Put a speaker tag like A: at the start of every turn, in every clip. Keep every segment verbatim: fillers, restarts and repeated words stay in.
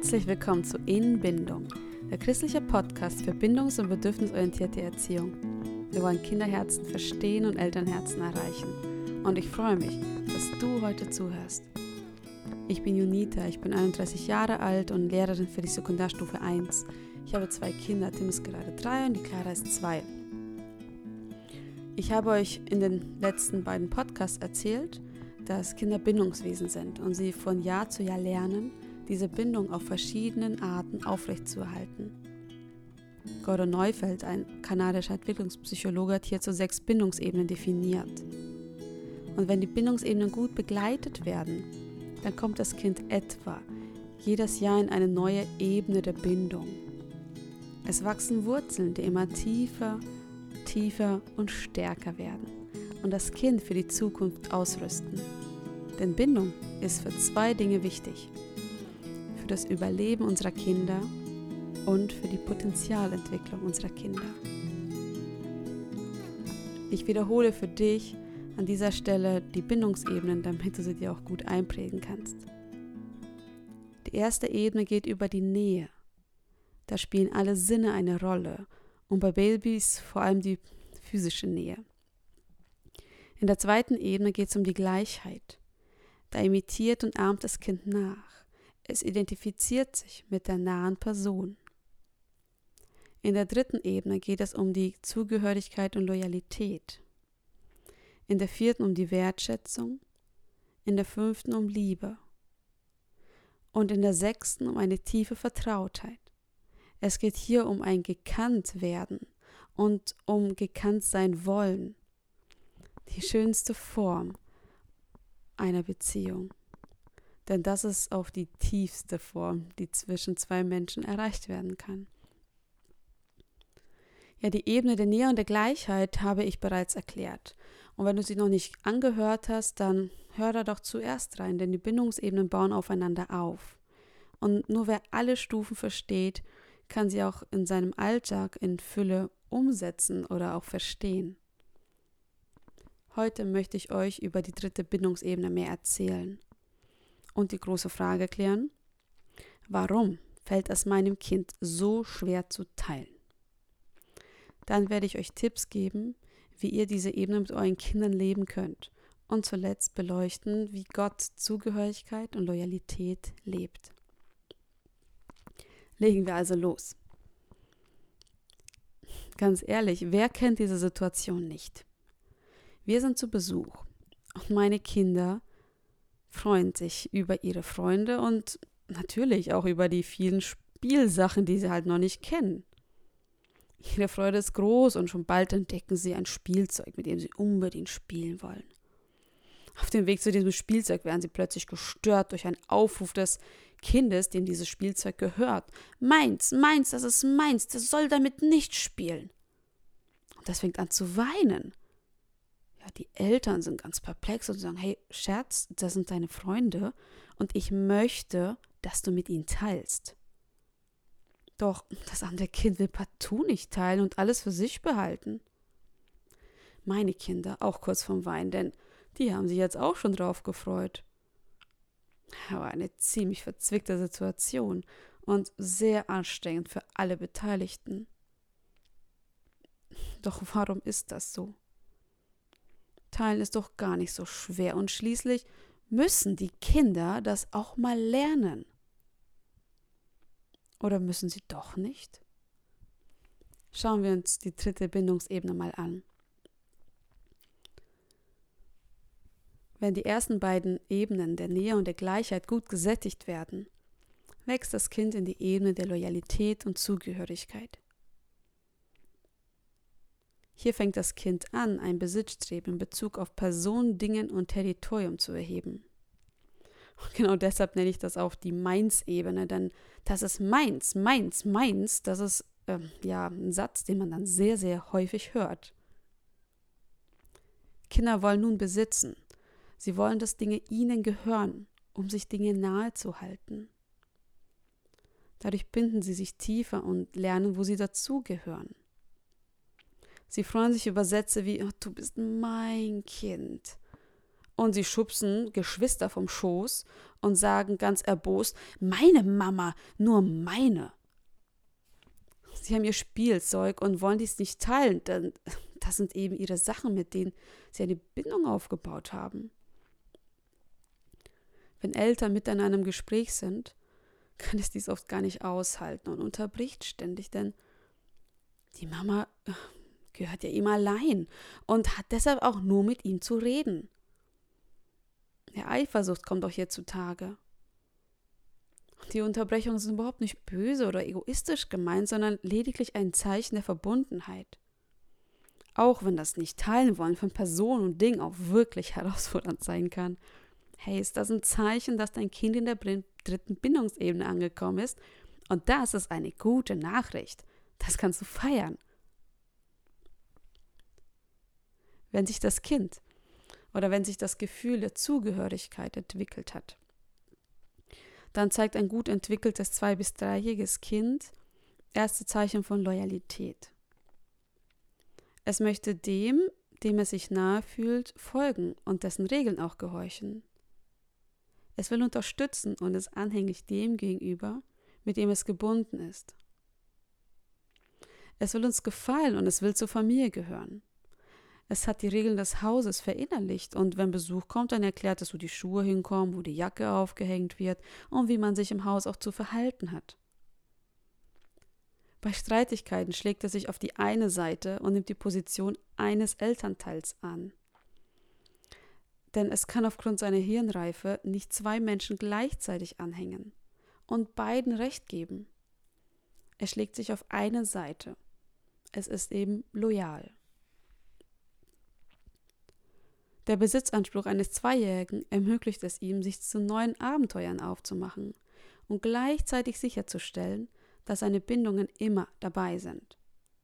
A: Herzlich willkommen zu In Bindung, der christliche Podcast für bindungs- und bedürfnisorientierte Erziehung. Wir wollen Kinderherzen verstehen und Elternherzen erreichen. Und ich freue mich, dass du heute zuhörst. Ich bin Junita, ich bin einunddreißig Jahre alt und Lehrerin für die Sekundarstufe eins. Ich habe zwei Kinder, Tim ist gerade drei und die Clara ist zwei. Ich habe euch in den letzten beiden Podcasts erzählt, dass Kinder Bindungswesen sind und sie von Jahr zu Jahr lernen, diese Bindung auf verschiedenen Arten aufrechtzuerhalten. Gordon Neufeld, ein kanadischer Entwicklungspsychologe, hat hierzu sechs Bindungsebenen definiert. Und wenn die Bindungsebenen gut begleitet werden, dann kommt das Kind etwa jedes Jahr in eine neue Ebene der Bindung. Es wachsen Wurzeln, die immer tiefer, tiefer und stärker werden und das Kind für die Zukunft ausrüsten. Denn Bindung ist für zwei Dinge wichtig: für das Überleben unserer Kinder und für die Potenzialentwicklung unserer Kinder. Ich wiederhole für dich an dieser Stelle die Bindungsebenen, damit du sie dir auch gut einprägen kannst. Die erste Ebene geht über die Nähe. Da spielen alle Sinne eine Rolle und bei Babys vor allem die physische Nähe. In der zweiten Ebene geht es um die Gleichheit. Da imitiert und ahmt das Kind nach. Es identifiziert sich mit der nahen Person. In der dritten Ebene geht es um die Zugehörigkeit und Loyalität. In der vierten um die Wertschätzung. In der fünften um Liebe. Und in der sechsten um eine tiefe Vertrautheit. Es geht hier um ein Gekanntwerden und um gekannt sein wollen. Die schönste Form einer Beziehung. Denn das ist auch die tiefste Form, die zwischen zwei Menschen erreicht werden kann. Ja, die Ebene der Nähe und der Gleichheit habe ich bereits erklärt. Und wenn du sie noch nicht angehört hast, dann hör da doch zuerst rein, denn die Bindungsebenen bauen aufeinander auf. Und nur wer alle Stufen versteht, kann sie auch in seinem Alltag in Fülle umsetzen oder auch verstehen. Heute möchte ich euch über die dritte Bindungsebene mehr erzählen und die große Frage klären: Warum fällt es meinem Kind so schwer zu teilen? Dann werde ich euch Tipps geben, wie ihr diese Ebene mit euren Kindern leben könnt und zuletzt beleuchten, wie Gott Zugehörigkeit und Loyalität lebt. Legen wir also los. Ganz ehrlich, wer kennt diese Situation nicht? Wir sind zu Besuch und meine Kinder freuen sich über ihre Freunde und natürlich auch über die vielen Spielsachen, die sie halt noch nicht kennen. Ihre Freude ist groß und schon bald entdecken sie ein Spielzeug, mit dem sie unbedingt spielen wollen. Auf dem Weg zu diesem Spielzeug werden sie plötzlich gestört durch einen Aufruf des Kindes, dem dieses Spielzeug gehört. Meins, meins, das ist meins, das soll damit nicht spielen. Und das fängt an zu weinen. Ja, die Eltern sind ganz perplex und sagen: Hey, Scherz, das sind deine Freunde und ich möchte, dass du mit ihnen teilst. Doch das andere Kind will partout nicht teilen und alles für sich behalten. Meine Kinder auch kurz vorm Weinen, denn die haben sich jetzt auch schon drauf gefreut. Aber eine ziemlich verzwickte Situation und sehr anstrengend für alle Beteiligten. Doch warum ist das so? Teilen ist doch gar nicht so schwer und schließlich müssen die Kinder das auch mal lernen. Oder müssen sie doch nicht? Schauen wir uns die dritte Bindungsebene mal an. Wenn die ersten beiden Ebenen der Nähe und der Gleichheit gut gesättigt werden, wächst das Kind in die Ebene der Loyalität und Zugehörigkeit. Hier fängt das Kind an, ein Besitzstreben in Bezug auf Personen, Dingen und Territorium zu erheben. Und genau deshalb nenne ich das auch die Meins-Ebene, denn das ist meins, meins, meins, das ist ähm, ja ein Satz, den man dann sehr, sehr häufig hört. Kinder wollen nun besitzen. Sie wollen, dass Dinge ihnen gehören, um sich Dinge nahe zu halten. Dadurch binden sie sich tiefer und lernen, wo sie dazugehören. Sie freuen sich über Sätze wie: Oh, du bist mein Kind Und sie schubsen Geschwister vom Schoß und sagen ganz erbost, meine Mama, nur meine. Sie haben ihr Spielzeug und wollen dies nicht teilen, denn das sind eben ihre Sachen, mit denen sie eine Bindung aufgebaut haben. Wenn Eltern miteinander im Gespräch sind, kann es dies oft gar nicht aushalten und unterbricht ständig, denn die Mama gehört ja ihm allein und hat deshalb auch nur mit ihm zu reden. Der Eifersucht kommt auch hier zutage. Die Unterbrechungen sind überhaupt nicht böse oder egoistisch gemeint, sondern lediglich ein Zeichen der Verbundenheit. Auch wenn das Nicht-Teilen-Wollen von Person und Ding auch wirklich herausfordernd sein kann. Hey, ist das ein Zeichen, dass dein Kind in der dritten Bindungsebene angekommen ist? Und das ist eine gute Nachricht. Das kannst du feiern. Wenn sich das Kind oder wenn sich das Gefühl der Zugehörigkeit entwickelt hat, dann zeigt ein gut entwickeltes zwei- bis dreijähriges Kind erste Zeichen von Loyalität. Es möchte dem, dem es sich nahe fühlt, folgen und dessen Regeln auch gehorchen. Es will unterstützen und ist anhänglich dem gegenüber, mit dem es gebunden ist. Es will uns gefallen und es will zur Familie gehören. Es hat die Regeln des Hauses verinnerlicht und wenn Besuch kommt, dann erklärt es, wo die Schuhe hinkommen, wo die Jacke aufgehängt wird und wie man sich im Haus auch zu verhalten hat. Bei Streitigkeiten schlägt er sich auf die eine Seite und nimmt die Position eines Elternteils an. Denn es kann aufgrund seiner Hirnreife nicht zwei Menschen gleichzeitig anhängen und beiden Recht geben. Er schlägt sich auf eine Seite. Es ist eben loyal. Der Besitzanspruch eines Zweijährigen ermöglicht es ihm, sich zu neuen Abenteuern aufzumachen und gleichzeitig sicherzustellen, dass seine Bindungen immer dabei sind.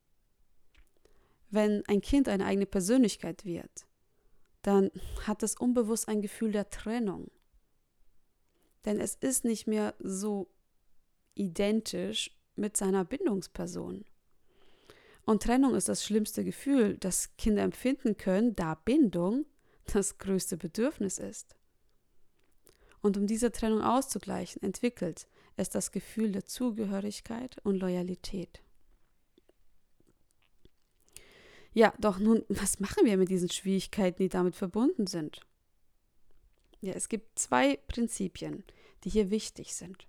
A: Wenn ein Kind eine eigene Persönlichkeit wird, dann hat es unbewusst ein Gefühl der Trennung. Denn es ist nicht mehr so identisch mit seiner Bindungsperson. Und Trennung ist das schlimmste Gefühl, das Kinder empfinden können, da Bindung das größte Bedürfnis ist. Und um diese Trennung auszugleichen, entwickelt es das Gefühl der Zugehörigkeit und Loyalität. Ja, doch nun, was machen wir mit diesen Schwierigkeiten, die damit verbunden sind? Ja, es gibt zwei Prinzipien, die hier wichtig sind.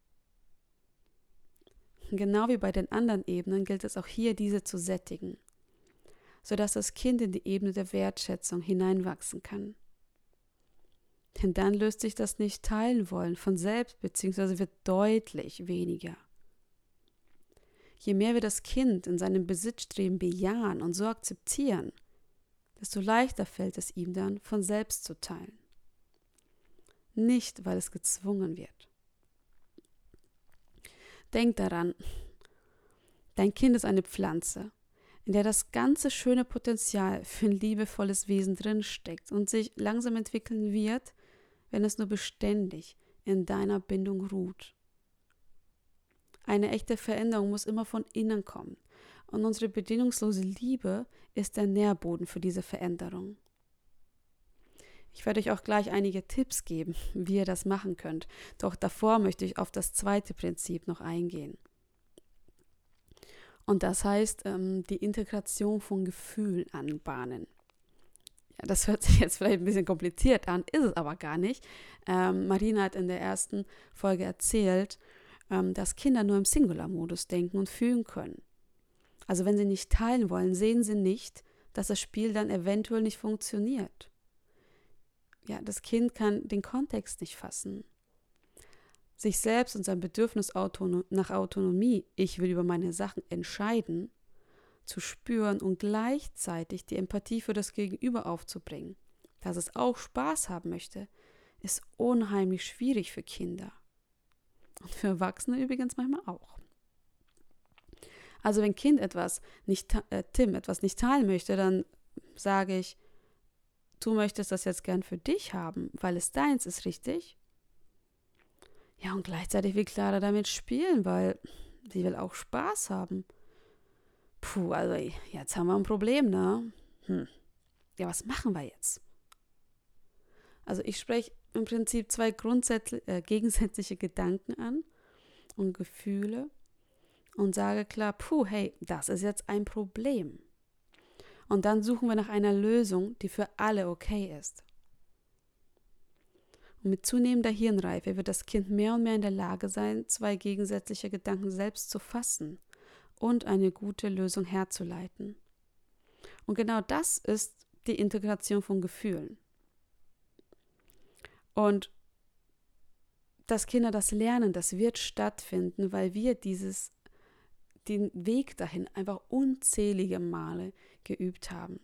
A: Genau wie bei den anderen Ebenen gilt es auch hier, diese zu sättigen, sodass das Kind in die Ebene der Wertschätzung hineinwachsen kann. Denn dann löst sich das Nicht-Teilen-Wollen von selbst bzw. wird deutlich weniger. Je mehr wir das Kind in seinem Besitzstreben bejahen und so akzeptieren, desto leichter fällt es ihm dann, von selbst zu teilen. Nicht, weil es gezwungen wird. Denk daran, dein Kind ist eine Pflanze, in der das ganze schöne Potenzial für ein liebevolles Wesen drinsteckt und sich langsam entwickeln wird, wenn es nur beständig in deiner Bindung ruht. Eine echte Veränderung muss immer von innen kommen und unsere bedingungslose Liebe ist der Nährboden für diese Veränderung. Ich werde euch auch gleich einige Tipps geben, wie ihr das machen könnt, doch davor möchte ich auf das zweite Prinzip noch eingehen. Und das heißt, die Integration von Gefühlen anbahnen. Ja, das hört sich jetzt vielleicht ein bisschen kompliziert an, ist es aber gar nicht. Ähm, Marina hat in der ersten Folge erzählt, ähm, dass Kinder nur im Singular-Modus denken und fühlen können. Also wenn sie nicht teilen wollen, sehen sie nicht, dass das Spiel dann eventuell nicht funktioniert. Ja, das Kind kann den Kontext nicht fassen. Sich selbst und sein Bedürfnis autonom- nach Autonomie, ich will über meine Sachen entscheiden, zu spüren und gleichzeitig die Empathie für das Gegenüber aufzubringen, dass es auch Spaß haben möchte, ist unheimlich schwierig für Kinder. Und für Erwachsene übrigens manchmal auch. Also wenn Kind etwas nicht, äh, Tim etwas nicht teilen möchte, dann sage ich, du möchtest das jetzt gern für dich haben, weil es deins ist, richtig? Ja, und gleichzeitig will Clara damit spielen, weil sie will auch Spaß haben. Puh, also jetzt haben wir ein Problem, ne? Hm. Ja, was machen wir jetzt? Also ich spreche im Prinzip zwei grundsätzlich, äh, gegensätzliche Gedanken an und Gefühle und sage klar, puh, hey, das ist jetzt ein Problem. Und dann suchen wir nach einer Lösung, die für alle okay ist. Und mit zunehmender Hirnreife wird das Kind mehr und mehr in der Lage sein, zwei gegensätzliche Gedanken selbst zu fassen und eine gute Lösung herzuleiten. Und genau das ist die Integration von Gefühlen. Und dass Kinder das lernen, das wird stattfinden, weil wir dieses, den Weg dahin einfach unzählige Male geübt haben.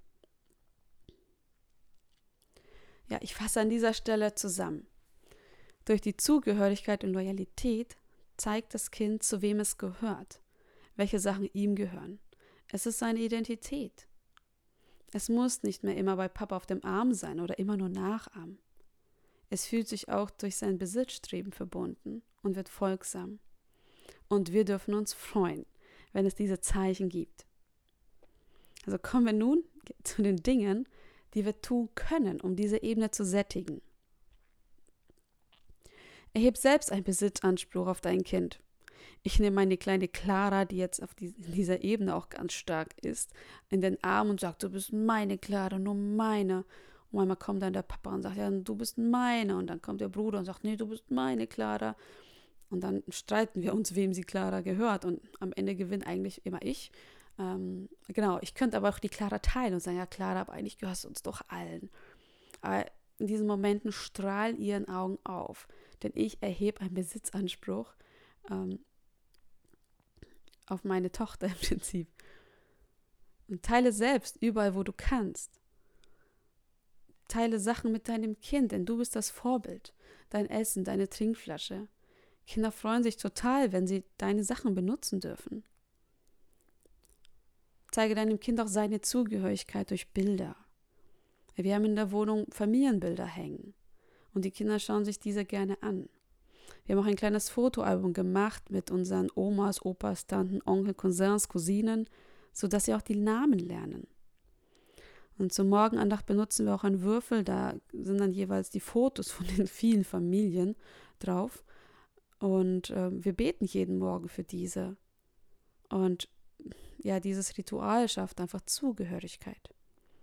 A: Ja, ich fasse an dieser Stelle zusammen. Durch die Zugehörigkeit und Loyalität zeigt das Kind, zu wem es gehört, welche Sachen ihm gehören. Es ist seine Identität. Es muss nicht mehr immer bei Papa auf dem Arm sein oder immer nur nachahmen. Es fühlt sich auch durch sein Besitzstreben verbunden und wird folgsam. Und wir dürfen uns freuen, wenn es diese Zeichen gibt. Also kommen wir nun zu den Dingen, die wir tun können, um diese Ebene zu sättigen. Erheb selbst einen Besitzanspruch auf dein Kind. Ich nehme meine kleine Clara, die jetzt auf die, in dieser Ebene auch ganz stark ist, in den Arm und sagt, du bist meine Clara, nur meine. Und manchmal kommt dann der Papa und sagt, ja, du bist meine. Und dann kommt der Bruder und sagt, nee, du bist meine Clara. Und dann streiten wir uns, wem sie Clara gehört. Und am Ende gewinnt eigentlich immer ich. Ähm, genau, ich könnte aber auch die Clara teilen und sagen, ja Clara, aber eigentlich gehörst du uns doch allen. Aber in diesen Momenten strahlen ihren Augen auf. Denn ich erhebe einen Besitzanspruch ähm, auf meine Tochter im Prinzip. Und teile selbst überall, wo du kannst. Teile Sachen mit deinem Kind, denn du bist das Vorbild. Dein Essen, deine Trinkflasche. Kinder freuen sich total, wenn sie deine Sachen benutzen dürfen. Zeige deinem Kind auch seine Zugehörigkeit durch Bilder. Wir haben in der Wohnung Familienbilder hängen und die Kinder schauen sich diese gerne an. Wir haben auch ein kleines Fotoalbum gemacht mit unseren Omas, Opas, Tanten, Onkel, Cousins, Cousinen, sodass sie auch die Namen lernen. Und zur Morgenandacht benutzen wir auch einen Würfel, da sind dann jeweils die Fotos von den vielen Familien drauf. Und äh, wir beten jeden Morgen für diese. Und ja, dieses Ritual schafft einfach Zugehörigkeit.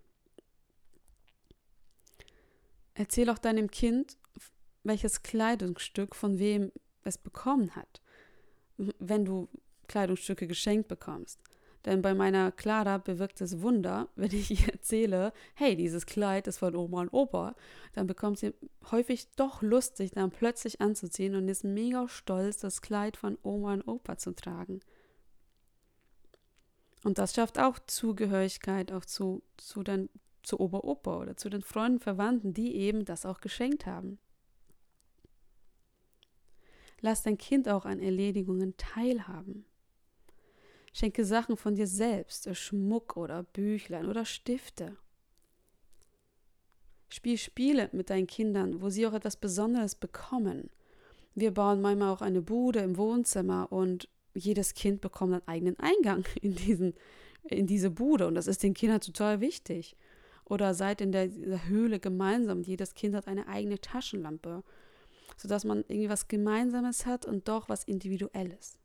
A: Erzähl auch deinem Kind, welches Kleidungsstück von wem es bekommen hat, wenn du Kleidungsstücke geschenkt bekommst. Denn bei meiner Clara bewirkt es Wunder, wenn ich ihr erzähle, hey, dieses Kleid ist von Oma und Opa, dann bekommt sie häufig doch Lust, sich dann plötzlich anzuziehen und ist mega stolz, das Kleid von Oma und Opa zu tragen. Und das schafft auch Zugehörigkeit auch zu, zu, den, zu Opa, Opa oder zu den Freunden, Verwandten, die eben das auch geschenkt haben. Lass dein Kind auch an Erledigungen teilhaben. Schenke Sachen von dir selbst, Schmuck oder Büchlein oder Stifte. Spiel Spiele mit deinen Kindern, wo sie auch etwas Besonderes bekommen. Wir bauen manchmal auch eine Bude im Wohnzimmer und jedes Kind bekommt einen eigenen Eingang in, diesen, in diese Bude und das ist den Kindern total wichtig. Oder seid in der, der Höhle gemeinsam, jedes Kind hat eine eigene Taschenlampe, sodass man irgendwie was Gemeinsames hat und doch was Individuelles.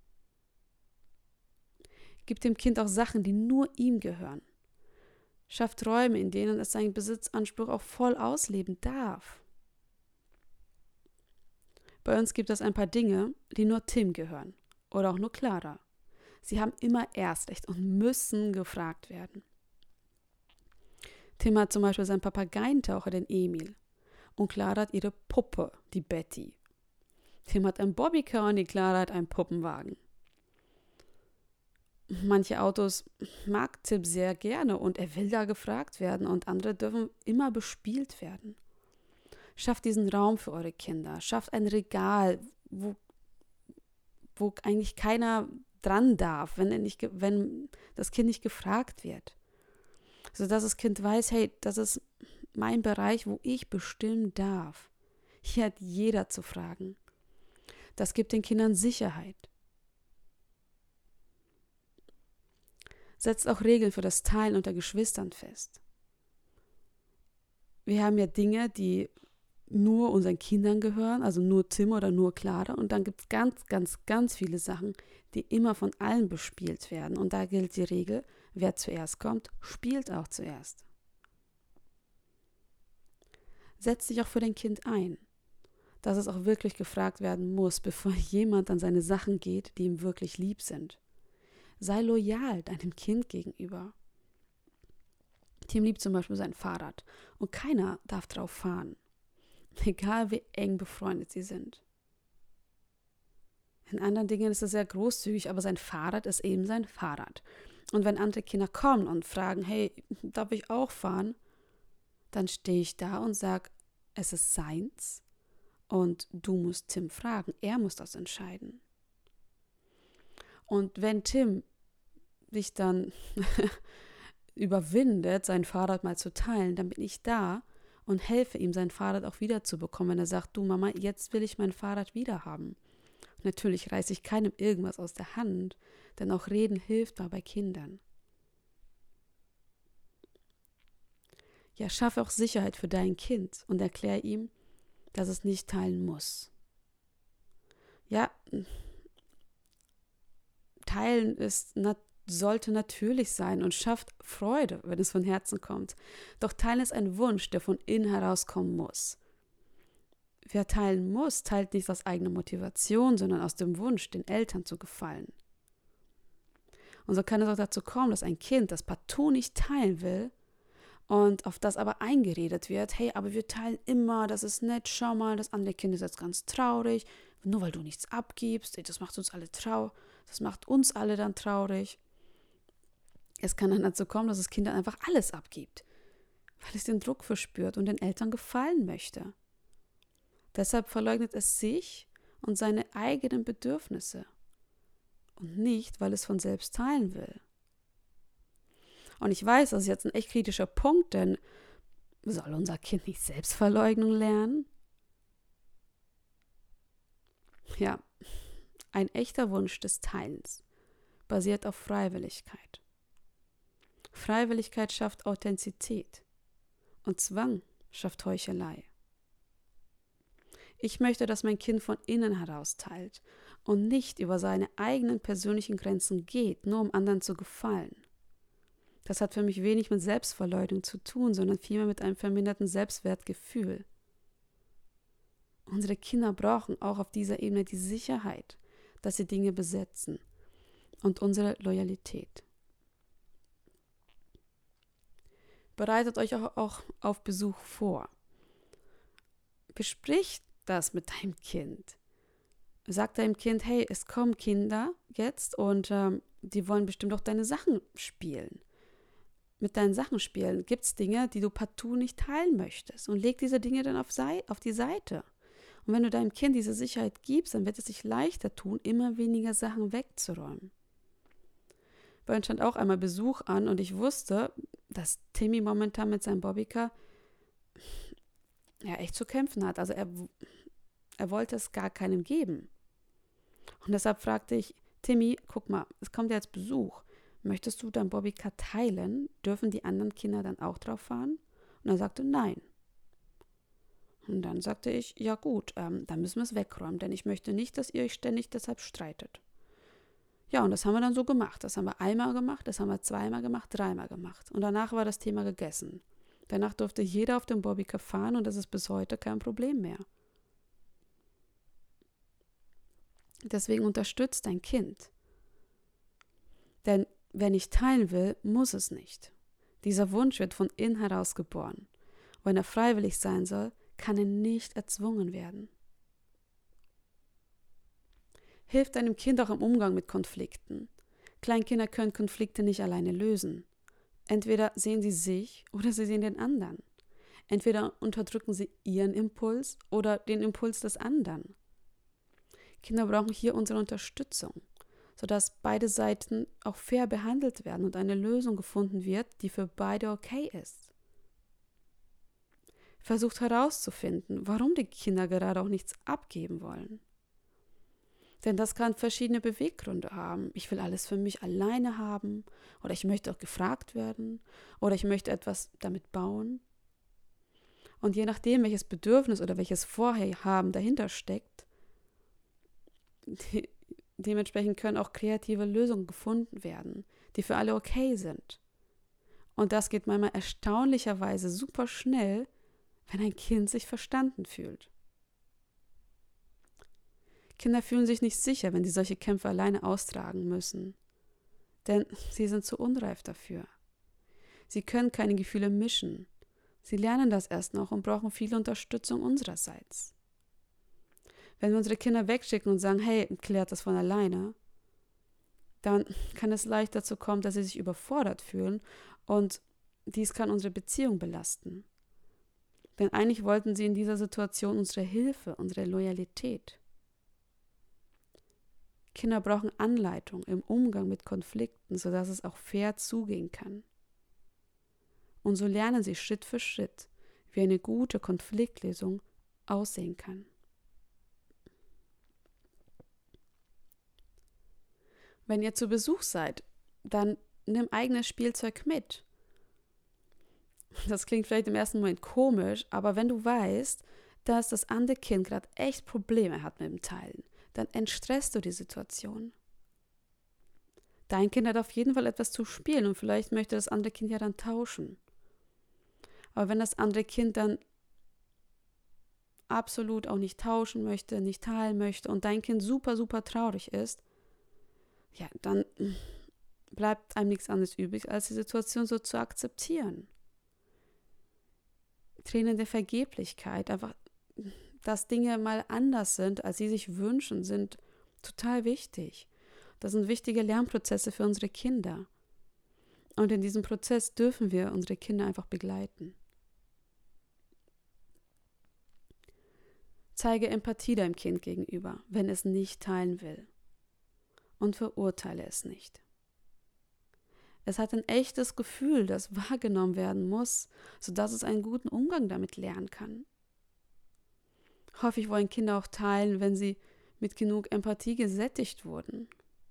A: Gib dem Kind auch Sachen, die nur ihm gehören. Schafft Räume, in denen es seinen Besitzanspruch auch voll ausleben darf. Bei uns gibt es ein paar Dinge, die nur Tim gehören oder auch nur Clara. Sie haben immer Erstrecht und müssen gefragt werden. Tim hat zum Beispiel seinen Papageientaucher, den Emil. Und Clara hat ihre Puppe, die Betty. Tim hat einen Bobbycar und die Clara hat einen Puppenwagen. Manche Autos mag Tim sehr gerne und er will da gefragt werden und andere dürfen immer bespielt werden. Schafft diesen Raum für eure Kinder. Schafft ein Regal, wo, wo eigentlich keiner dran darf, wenn, er nicht, wenn das Kind nicht gefragt wird. Sodass das Kind weiß, hey, das ist mein Bereich, wo ich bestimmen darf. Hier hat jeder zu fragen. Das gibt den Kindern Sicherheit. Setzt auch Regeln für das Teilen unter Geschwistern fest. wir haben ja Dinge, die nur unseren Kindern gehören, also nur Tim oder nur Clara. Und dann gibt es ganz, ganz, ganz viele Sachen, die immer von allen bespielt werden. Und da gilt die Regel, wer zuerst kommt, spielt auch zuerst. Setz dich auch für dein Kind ein, dass es auch wirklich gefragt werden muss, bevor jemand an seine Sachen geht, die ihm wirklich lieb sind. Sei loyal deinem Kind gegenüber. Tim liebt zum Beispiel sein Fahrrad und keiner darf drauf fahren, egal wie eng befreundet sie sind. In anderen Dingen ist er sehr großzügig, aber sein Fahrrad ist eben sein Fahrrad. Und wenn andere Kinder kommen und fragen, hey, darf ich auch fahren? Dann stehe ich da und sage, es ist seins und du musst Tim fragen, er muss das entscheiden. Und wenn Tim sich dann überwindet, sein Fahrrad mal zu teilen, dann bin ich da und helfe ihm, sein Fahrrad auch wieder zu bekommen. Wenn er sagt, du Mama, jetzt will ich mein Fahrrad wieder haben. Natürlich reiße ich keinem irgendwas aus der Hand, denn auch Reden hilft mal bei Kindern. Ja, schaffe auch Sicherheit für dein Kind und erkläre ihm, dass es nicht teilen muss. Ja, teilen ist, na, sollte natürlich sein und schafft Freude, wenn es von Herzen kommt. Doch teilen ist ein Wunsch, der von innen herauskommen muss. Wer teilen muss, teilt nicht aus eigener Motivation, sondern aus dem Wunsch, den Eltern zu gefallen. Und so kann es auch dazu kommen, dass ein Kind, das partout nicht teilen will und auf das aber eingeredet wird, hey, aber wir teilen immer, das ist nett, schau mal, das andere Kind ist jetzt ganz traurig, nur weil du nichts abgibst, das macht uns alle traurig, das macht uns alle dann traurig. Es kann dann dazu kommen, dass das Kind dann einfach alles abgibt, weil es den Druck verspürt und den Eltern gefallen möchte. Deshalb verleugnet es sich und seine eigenen Bedürfnisse und nicht, weil es von selbst teilen will. Und ich weiß, das ist jetzt ein echt kritischer Punkt, denn soll unser Kind nicht Selbstverleugnung lernen? Ja, ein echter Wunsch des Teilens basiert auf Freiwilligkeit. Freiwilligkeit schafft Authentizität und Zwang schafft Heuchelei. Ich möchte, dass mein Kind von innen heraus teilt und nicht über seine eigenen persönlichen Grenzen geht, nur um anderen zu gefallen. Das hat für mich wenig mit Selbstverleugnung zu tun, sondern vielmehr mit einem verminderten Selbstwertgefühl. Unsere Kinder brauchen auch auf dieser Ebene die Sicherheit, dass sie Dinge besetzen und unsere Loyalität. Bereitet euch auch, auch auf Besuch vor. Bespricht das mit deinem Kind. Sagt deinem Kind, hey, es kommen Kinder jetzt und ähm, die wollen bestimmt auch deine Sachen spielen. Mit deinen Sachen spielen gibt es Dinge, die du partout nicht teilen möchtest und leg diese Dinge dann auf, Sei- auf die Seite. Und wenn du deinem Kind diese Sicherheit gibst, dann wird es sich leichter tun, immer weniger Sachen wegzuräumen. Bei uns stand auch einmal Besuch an und ich wusste, dass Timmy momentan mit seinem Bobbycar ja echt zu kämpfen hat. Also er, er wollte es gar keinem geben. Und deshalb fragte ich, Timmy, guck mal, es kommt ja jetzt Besuch. Möchtest du dein Bobbycar teilen? Dürfen die anderen Kinder dann auch drauf fahren? Und er sagte, nein. Und dann sagte ich, ja gut, ähm, dann müssen wir es wegräumen, denn ich möchte nicht, dass ihr euch ständig deshalb streitet. Ja, und das haben wir dann so gemacht. Das haben wir einmal gemacht, das haben wir zweimal gemacht, dreimal gemacht. Und danach war das Thema gegessen. Danach durfte jeder auf dem Bobbycar fahren und das ist bis heute kein Problem mehr. Deswegen unterstützt dein Kind. Denn wer nicht teilen will, muss es nicht. Dieser Wunsch wird von innen heraus geboren. Wenn er freiwillig sein soll, kann er nicht erzwungen werden. Hilf deinem Kind auch im Umgang mit Konflikten. Kleinkinder können Konflikte nicht alleine lösen. Entweder sehen sie sich oder sie sehen den anderen. Entweder unterdrücken sie ihren Impuls oder den Impuls des anderen. Kinder brauchen hier unsere Unterstützung, sodass beide Seiten auch fair behandelt werden und eine Lösung gefunden wird, die für beide okay ist. Versucht herauszufinden, warum die Kinder gerade auch nichts abgeben wollen. Denn das kann verschiedene Beweggründe haben. Ich will alles für mich alleine haben oder ich möchte auch gefragt werden oder ich möchte etwas damit bauen. Und je nachdem, welches Bedürfnis oder welches Vorhaben dahinter steckt, de- dementsprechend können auch kreative Lösungen gefunden werden, die für alle okay sind. Und das geht manchmal erstaunlicherweise super schnell, wenn ein Kind sich verstanden fühlt. Kinder fühlen sich nicht sicher, wenn sie solche Kämpfe alleine austragen müssen, denn sie sind zu unreif dafür. Sie können keine Gefühle mischen. Sie lernen das erst noch und brauchen viel Unterstützung unsererseits. Wenn wir unsere Kinder wegschicken und sagen, hey, klärt das von alleine, dann kann es leicht dazu kommen, dass sie sich überfordert fühlen und dies kann unsere Beziehung belasten. Denn eigentlich wollten sie in dieser Situation unsere Hilfe, unsere Loyalität. Kinder brauchen Anleitung im Umgang mit Konflikten, sodass es auch fair zugehen kann. Und so lernen sie Schritt für Schritt, wie eine gute Konfliktlösung aussehen kann. Wenn ihr zu Besuch seid, dann nimm eigenes Spielzeug mit. Das klingt vielleicht im ersten Moment komisch, aber wenn du weißt, dass das andere Kind gerade echt Probleme hat mit dem Teilen, dann entstresst du die Situation. Dein Kind hat auf jeden Fall etwas zu spielen und vielleicht möchte das andere Kind ja dann tauschen. Aber wenn das andere Kind dann absolut auch nicht tauschen möchte, nicht teilen möchte und dein Kind super, super traurig ist, ja, dann bleibt einem nichts anderes übrig, als die Situation so zu akzeptieren. Tränen der Vergeblichkeit, einfach, dass Dinge mal anders sind, als sie sich wünschen, sind total wichtig. Das sind wichtige Lernprozesse für unsere Kinder. Und in diesem Prozess dürfen wir unsere Kinder einfach begleiten. Zeige Empathie deinem Kind gegenüber, wenn es nicht teilen will. Und verurteile es nicht. Es hat ein echtes Gefühl, das wahrgenommen werden muss, sodass es einen guten Umgang damit lernen kann. Häufig wollen Kinder auch teilen, wenn sie mit genug Empathie gesättigt wurden.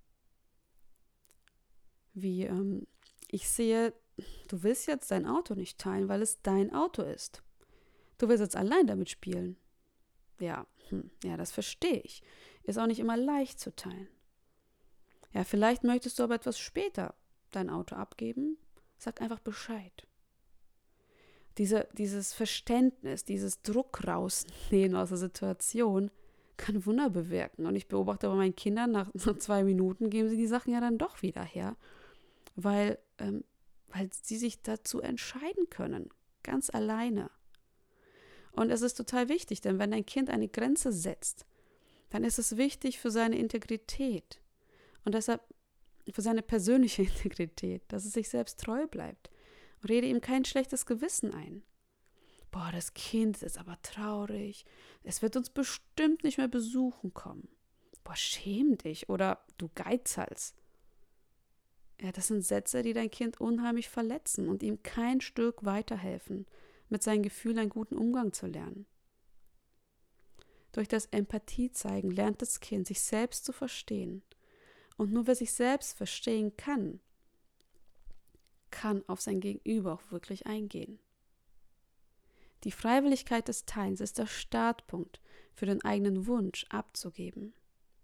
A: Wie, ähm, ich sehe, du willst jetzt dein Auto nicht teilen, weil es dein Auto ist. Du willst jetzt allein damit spielen. Ja, hm, ja, das verstehe ich. Ist auch nicht immer leicht zu teilen. Ja, vielleicht möchtest du aber etwas später dein Auto abgeben. Sag einfach Bescheid. Diese, dieses Verständnis, dieses Druck rausnehmen aus der Situation kann Wunder bewirken. Und ich beobachte bei meinen Kindern, nach zwei Minuten geben sie die Sachen ja dann doch wieder her, weil, ähm, weil sie sich dazu entscheiden können, ganz alleine. Und es ist total wichtig, denn wenn dein Kind eine Grenze setzt, dann ist es wichtig für seine Integrität und deshalb für seine persönliche Integrität, dass es sich selbst treu bleibt. Rede ihm kein schlechtes Gewissen ein. Boah, das Kind ist aber traurig. Es wird uns bestimmt nicht mehr besuchen kommen. Boah, schäm dich oder du Geizhals. Ja, das sind Sätze, die dein Kind unheimlich verletzen und ihm kein Stück weiterhelfen, mit seinen Gefühlen einen guten Umgang zu lernen. Durch das Empathie zeigen lernt das Kind, sich selbst zu verstehen. Und nur wer sich selbst verstehen kann, kann auf sein Gegenüber auch wirklich eingehen. Die Freiwilligkeit des Teilens ist der Startpunkt für den eigenen Wunsch abzugeben.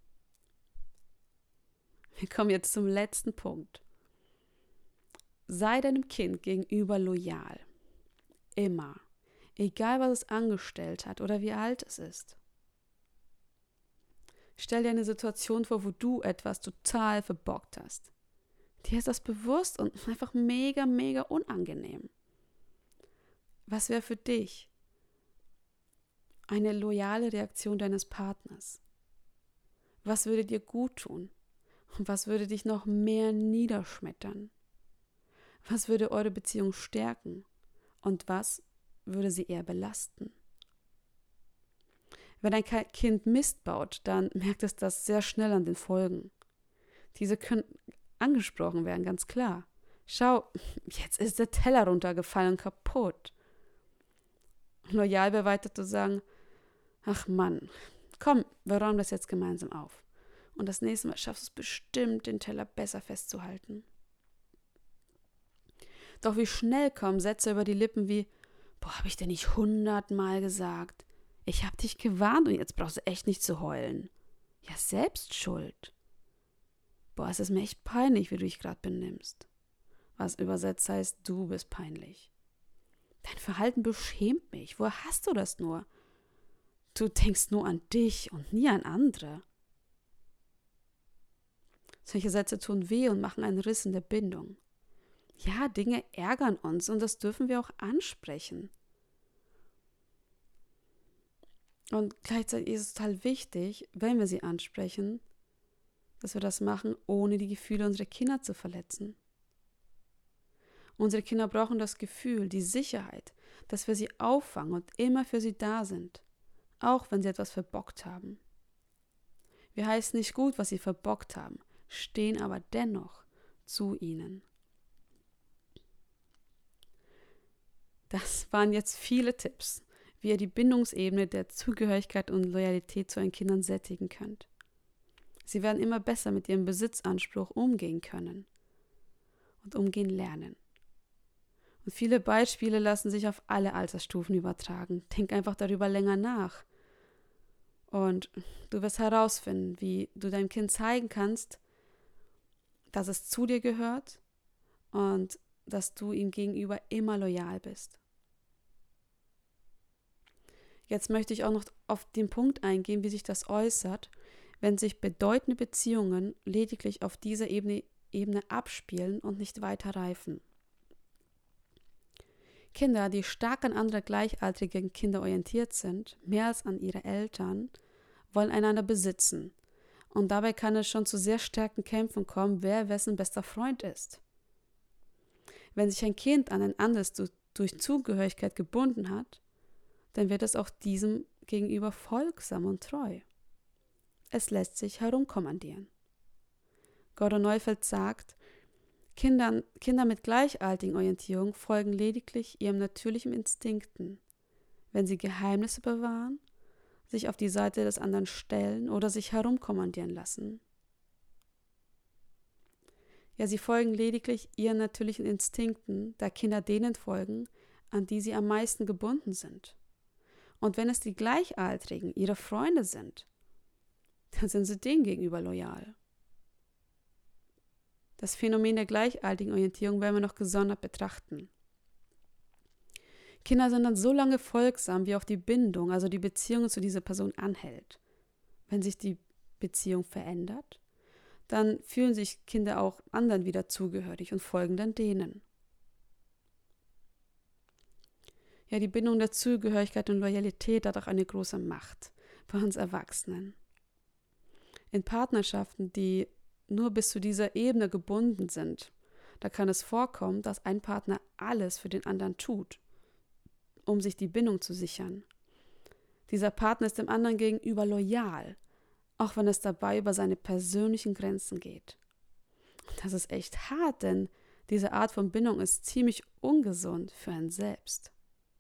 A: Wir kommen jetzt zum letzten Punkt. Sei deinem Kind gegenüber loyal. Immer. Egal, was es angestellt hat oder wie alt es ist. Stell dir eine Situation vor, wo du etwas total verbockt hast. Dir ist das bewusst und einfach mega, mega unangenehm. Was wäre für dich eine loyale Reaktion deines Partners? Was würde dir gut tun? Und was würde dich noch mehr niederschmettern? Was würde eure Beziehung stärken? Und was würde sie eher belasten? Wenn ein Kind Mist baut, dann merkt es das sehr schnell an den Folgen. Diese können angesprochen werden, ganz klar. Schau, jetzt ist der Teller runtergefallen und kaputt. Loyal wäre weiter zu sagen, ach Mann, komm, wir räumen das jetzt gemeinsam auf. Und das nächste Mal schaffst du es bestimmt, den Teller besser festzuhalten. Doch wie schnell kommen Sätze über die Lippen wie, boah, habe ich dir nicht hundertmal gesagt? Ich habe dich gewarnt und jetzt brauchst du echt nicht zu heulen. Ja, selbst schuld. Boah, es ist mir echt peinlich, wie du dich gerade benimmst. Was übersetzt heißt, du bist peinlich. Dein Verhalten beschämt mich. Woher hast du das nur? Du denkst nur an dich und nie an andere. Solche Sätze tun weh und machen einen Riss in der Bindung. Ja, Dinge ärgern uns und das dürfen wir auch ansprechen. Und gleichzeitig ist es total wichtig, wenn wir sie ansprechen, dass wir das machen, ohne die Gefühle unserer Kinder zu verletzen. Unsere Kinder brauchen das Gefühl, die Sicherheit, dass wir sie auffangen und immer für sie da sind, auch wenn sie etwas verbockt haben. Wir heißen nicht gut, was sie verbockt haben, stehen aber dennoch zu ihnen. Das waren jetzt viele Tipps, wie ihr die Bindungsebene der Zugehörigkeit und Loyalität zu euren Kindern sättigen könnt. Sie werden immer besser mit ihrem Besitzanspruch umgehen können und umgehen lernen. Und viele Beispiele lassen sich auf alle Altersstufen übertragen. Denk einfach darüber länger nach. Und du wirst herausfinden, wie du deinem Kind zeigen kannst, dass es zu dir gehört und dass du ihm gegenüber immer loyal bist. Jetzt möchte ich auch noch auf den Punkt eingehen, wie sich das äußert, wenn sich bedeutende Beziehungen lediglich auf dieser Ebene, Ebene abspielen und nicht weiter reifen. Kinder, die stark an andere gleichaltrigen Kinder orientiert sind, mehr als an ihre Eltern, wollen einander besitzen. Und dabei kann es schon zu sehr starken Kämpfen kommen, wer wessen bester Freund ist. Wenn sich ein Kind an ein anderes durch Zugehörigkeit gebunden hat, dann wird es auch diesem gegenüber folgsam und treu. Es lässt sich herumkommandieren. Gordon Neufeld sagt, Kindern, Kinder mit gleichaltrigen Orientierung folgen lediglich ihrem natürlichen Instinkten, wenn sie Geheimnisse bewahren, sich auf die Seite des anderen stellen oder sich herumkommandieren lassen. Ja, sie folgen lediglich ihren natürlichen Instinkten, da Kinder denen folgen, an die sie am meisten gebunden sind. Und wenn es die Gleichaltrigen, ihre Freunde sind, dann sind sie denen gegenüber loyal. Das Phänomen der gleichaltrigen Orientierung werden wir noch gesondert betrachten. Kinder sind dann so lange folgsam, wie auch die Bindung, also die Beziehung zu dieser Person anhält. Wenn sich die Beziehung verändert, dann fühlen sich Kinder auch anderen wieder zugehörig und folgen dann denen. Ja, die Bindung der Zugehörigkeit und Loyalität hat auch eine große Macht bei uns Erwachsenen. In Partnerschaften, die nur bis zu dieser Ebene gebunden sind, da kann es vorkommen, dass ein Partner alles für den anderen tut, um sich die Bindung zu sichern. Dieser Partner ist dem anderen gegenüber loyal, auch wenn es dabei über seine persönlichen Grenzen geht. Das ist echt hart, denn diese Art von Bindung ist ziemlich ungesund für einen selbst.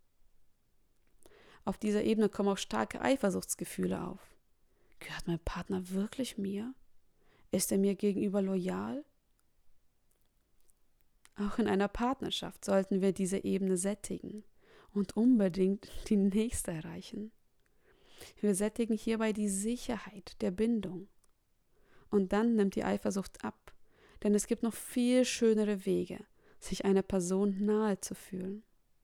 A: Auf dieser Ebene kommen auch starke Eifersuchtsgefühle auf. Gehört mein Partner wirklich mir? Ist er mir gegenüber loyal? Auch in einer Partnerschaft sollten wir diese Ebene sättigen und unbedingt die nächste erreichen. Wir sättigen hierbei die Sicherheit der Bindung. Und dann nimmt die Eifersucht ab, denn es gibt noch viel schönere Wege, sich einer Person nahe zu fühlen.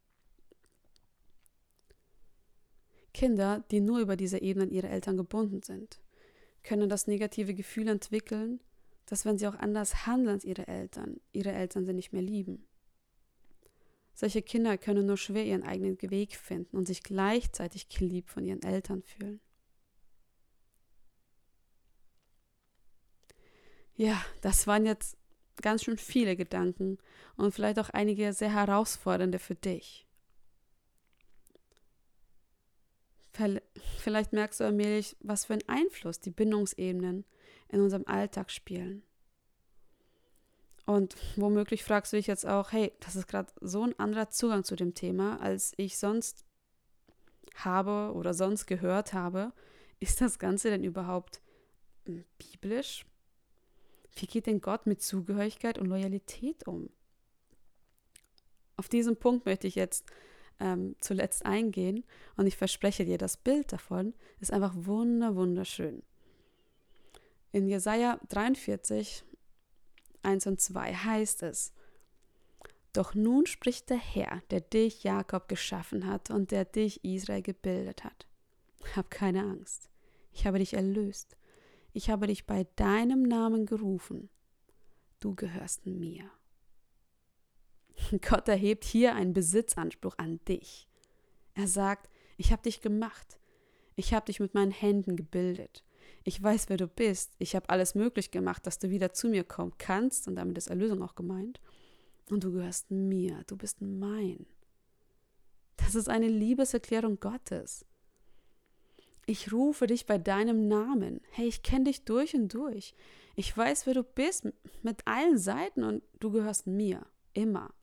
A: Kinder, die nur über diese Ebene an ihre Eltern gebunden sind, können das negative Gefühl entwickeln, dass wenn sie auch anders handeln als ihre Eltern, ihre Eltern sie nicht mehr lieben. Solche Kinder können nur schwer ihren eigenen Weg finden und sich gleichzeitig geliebt von ihren Eltern fühlen. Ja, das waren jetzt ganz schön viele Gedanken und vielleicht auch einige sehr herausfordernde für dich. Vielleicht merkst du allmählich, was für einen Einfluss die Bindungsebenen in unserem Alltag spielen. Und womöglich fragst du dich jetzt auch, hey, das ist gerade so ein anderer Zugang zu dem Thema, als ich sonst habe oder sonst gehört habe. Ist das Ganze denn überhaupt biblisch? Wie geht denn Gott mit Zugehörigkeit und Loyalität um? Auf diesen Punkt möchte ich jetzt ähm, zuletzt eingehen. Und ich verspreche dir, das Bild davon ist einfach wunder, wunderschön. In Jesaja dreiundvierzig, eins und zwei heißt es: Doch nun spricht der Herr, der dich, Jakob, geschaffen hat und der dich, Israel, gebildet hat. Hab keine Angst. Ich habe dich erlöst. Ich habe dich bei deinem Namen gerufen. Du gehörst mir. Gott erhebt hier einen Besitzanspruch an dich. Er sagt, ich habe dich gemacht. Ich habe dich mit meinen Händen gebildet. Ich weiß, wer du bist. Ich habe alles möglich gemacht, dass du wieder zu mir kommen kannst. Und damit ist Erlösung auch gemeint. Und du gehörst mir. Du bist mein. Das ist eine Liebeserklärung Gottes. Ich rufe dich bei deinem Namen. Hey, ich kenne dich durch und durch. Ich weiß, wer du bist, mit allen Seiten, und du gehörst mir. Immer.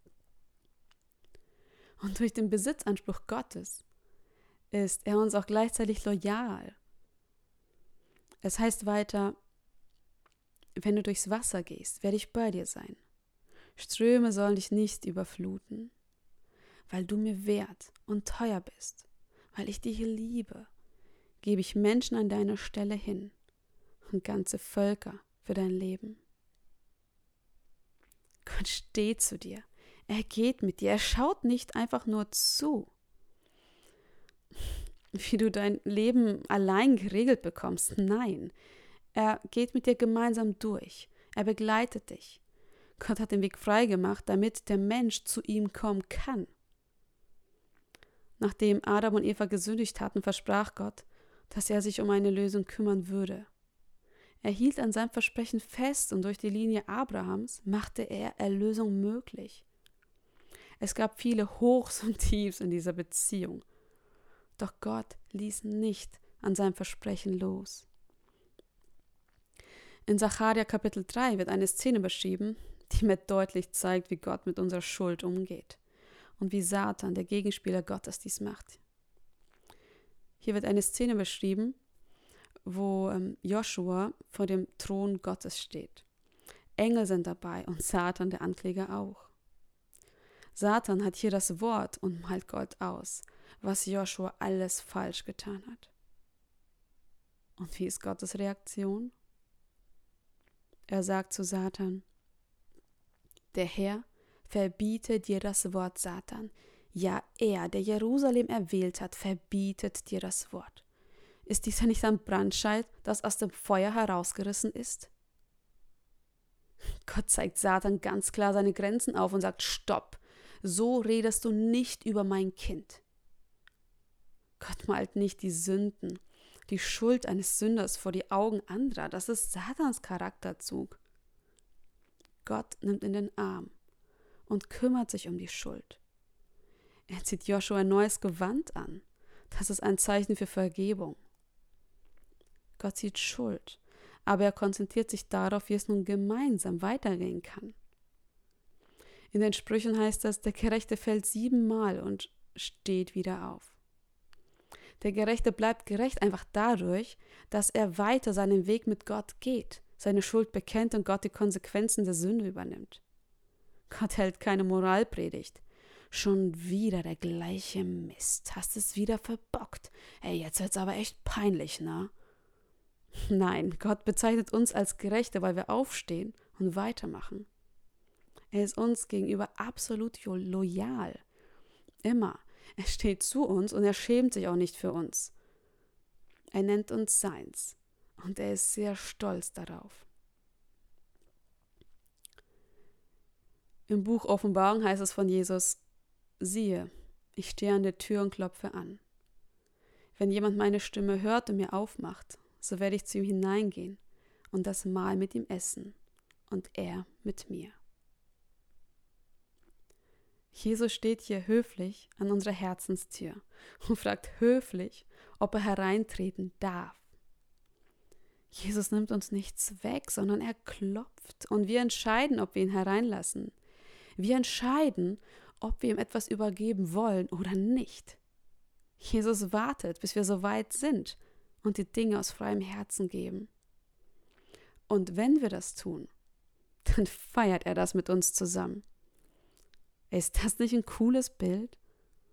A: Und durch den Besitzanspruch Gottes ist er uns auch gleichzeitig loyal. Es heißt weiter, wenn du durchs Wasser gehst, werde ich bei dir sein. Ströme sollen dich nicht überfluten, weil du mir wert und teuer bist, weil ich dich liebe, gebe ich Menschen an deine Stelle hin und ganze Völker für dein Leben. Gott steht zu dir. Er geht mit dir. Er schaut nicht einfach nur zu, wie du dein Leben allein geregelt bekommst. Nein, er geht mit dir gemeinsam durch. Er begleitet dich. Gott hat den Weg freigemacht, damit der Mensch zu ihm kommen kann. Nachdem Adam und Eva gesündigt hatten, versprach Gott, dass er sich um eine Lösung kümmern würde. Er hielt an seinem Versprechen fest und durch die Linie Abrahams machte er Erlösung möglich. Es gab viele Hochs und Tiefs in dieser Beziehung. Doch Gott ließ nicht an seinem Versprechen los. In Sacharja Kapitel drei wird eine Szene beschrieben, die mir deutlich zeigt, wie Gott mit unserer Schuld umgeht und wie Satan, der Gegenspieler Gottes, dies macht. Hier wird eine Szene beschrieben, wo ähm, Joshua vor dem Thron Gottes steht. Engel sind dabei und Satan, der Ankläger, auch. Satan hat hier das Wort und malt Gott aus, was Joshua alles falsch getan hat. Und wie ist Gottes Reaktion? Er sagt zu Satan: Der Herr verbiete dir das Wort, Satan. Ja, er, der Jerusalem erwählt hat, verbietet dir das Wort. Ist dies ja nicht ein Brandscheit, das aus dem Feuer herausgerissen ist? Gott zeigt Satan ganz klar seine Grenzen auf und sagt: Stopp, so redest du nicht über mein Kind. Gott malt nicht die Sünden, die Schuld eines Sünders vor die Augen anderer. Das ist Satans Charakterzug. Gott nimmt in den Arm und kümmert sich um die Schuld. Er zieht Joshua ein neues Gewand an. Das ist ein Zeichen für Vergebung. Gott sieht Schuld, aber er konzentriert sich darauf, wie es nun gemeinsam weitergehen kann. In den Sprüchen heißt es, der Gerechte fällt siebenmal und steht wieder auf. Der Gerechte bleibt gerecht einfach dadurch, dass er weiter seinen Weg mit Gott geht, seine Schuld bekennt und Gott die Konsequenzen der Sünde übernimmt. Gott hält keine Moralpredigt. Schon wieder der gleiche Mist. Hast es wieder verbockt. Ey, jetzt wird's aber echt peinlich, ne? Nein, Gott bezeichnet uns als Gerechte, weil wir aufstehen und weitermachen. Er ist uns gegenüber absolut loyal. Immer. Er steht zu uns und er schämt sich auch nicht für uns. Er nennt uns seins und er ist sehr stolz darauf. Im Buch Offenbarung heißt es von Jesus: Siehe, ich stehe an der Tür und klopfe an. Wenn jemand meine Stimme hört und mir aufmacht, so werde ich zu ihm hineingehen und das Mahl mit ihm essen und er mit mir. Jesus steht hier höflich an unserer Herzenstür und fragt höflich, ob er hereintreten darf. Jesus nimmt uns nichts weg, sondern er klopft und wir entscheiden, ob wir ihn hereinlassen. Wir entscheiden, ob wir ihm etwas übergeben wollen oder nicht. Jesus wartet, bis wir so weit sind und die Dinge aus freiem Herzen geben. Und wenn wir das tun, dann feiert er das mit uns zusammen. Ist das nicht ein cooles Bild?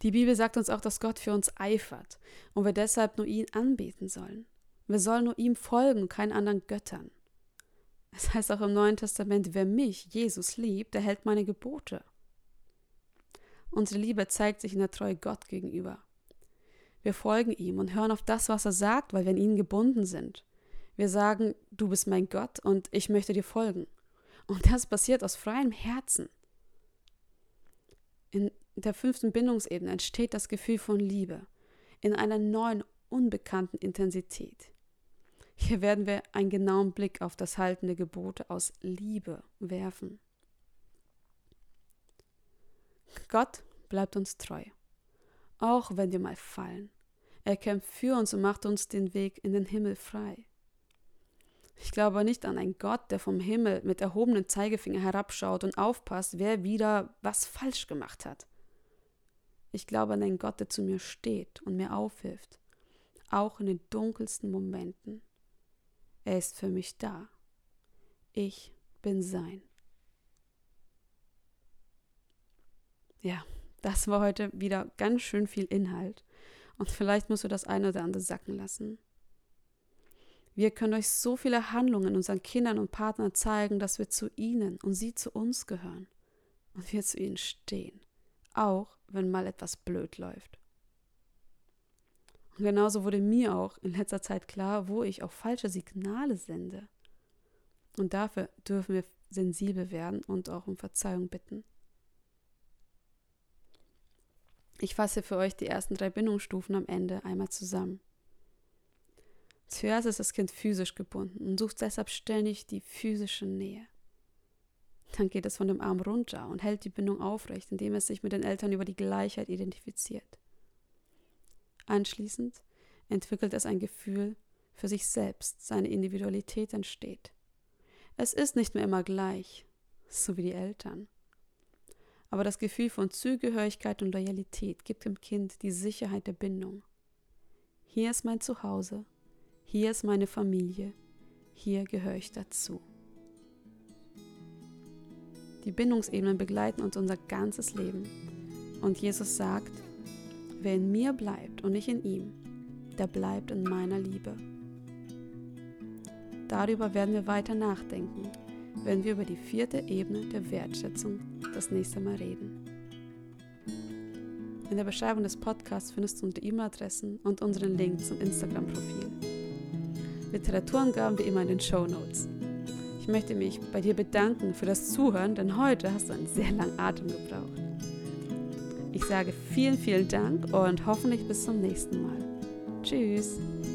A: Die Bibel sagt uns auch, dass Gott für uns eifert und wir deshalb nur ihn anbeten sollen. Wir sollen nur ihm folgen und keinen anderen Göttern. Es heißt auch im Neuen Testament, wer mich, Jesus, liebt, der hält meine Gebote. Unsere Liebe zeigt sich in der Treue Gott gegenüber. Wir folgen ihm und hören auf das, was er sagt, weil wir an ihn gebunden sind. Wir sagen, du bist mein Gott und ich möchte dir folgen. Und das passiert aus freiem Herzen. In der fünften Bindungsebene entsteht das Gefühl von Liebe in einer neuen, unbekannten Intensität. Hier werden wir einen genauen Blick auf das Halten der Gebote aus Liebe werfen. Gott bleibt uns treu, auch wenn wir mal fallen. Er kämpft für uns und macht uns den Weg in den Himmel frei. Ich glaube nicht an einen Gott, der vom Himmel mit erhobenem Zeigefinger herabschaut und aufpasst, wer wieder was falsch gemacht hat. Ich glaube an einen Gott, der zu mir steht und mir aufhilft, auch in den dunkelsten Momenten. Er ist für mich da. Ich bin sein. Ja, das war heute wieder ganz schön viel Inhalt und vielleicht musst du das eine oder andere sacken lassen. Wir können durch so viele Handlungen unseren Kindern und Partnern zeigen, dass wir zu ihnen und sie zu uns gehören und wir zu ihnen stehen, auch wenn mal etwas blöd läuft. Und genauso wurde mir auch in letzter Zeit klar, wo ich auch falsche Signale sende. Und dafür dürfen wir sensibel werden und auch um Verzeihung bitten. Ich fasse für euch die ersten drei Bindungsstufen am Ende einmal zusammen. Zuerst ist das Kind physisch gebunden und sucht deshalb ständig die physische Nähe. Dann geht es von dem Arm runter und hält die Bindung aufrecht, indem es sich mit den Eltern über die Gleichheit identifiziert. Anschließend entwickelt es ein Gefühl für sich selbst, seine Individualität entsteht. Es ist nicht mehr immer gleich, so wie die Eltern. Aber das Gefühl von Zugehörigkeit und Loyalität gibt dem Kind die Sicherheit der Bindung. Hier ist mein Zuhause, hier ist meine Familie, hier gehöre ich dazu. Die Bindungsebenen begleiten uns unser ganzes Leben. Und Jesus sagt, wer in mir bleibt und ich in ihm, der bleibt in meiner Liebe. Darüber werden wir weiter nachdenken, wenn wir über die vierte Ebene der Wertschätzung das nächste Mal reden. In der Beschreibung des Podcasts findest du unsere E-Mail-Adressen und unseren Link zum Instagram-Profil. Literaturangaben wie immer in den Shownotes. Ich möchte mich bei dir bedanken für das Zuhören, denn heute hast du einen sehr langen Atem gebraucht. Ich sage vielen, vielen Dank und hoffentlich bis zum nächsten Mal. Tschüss!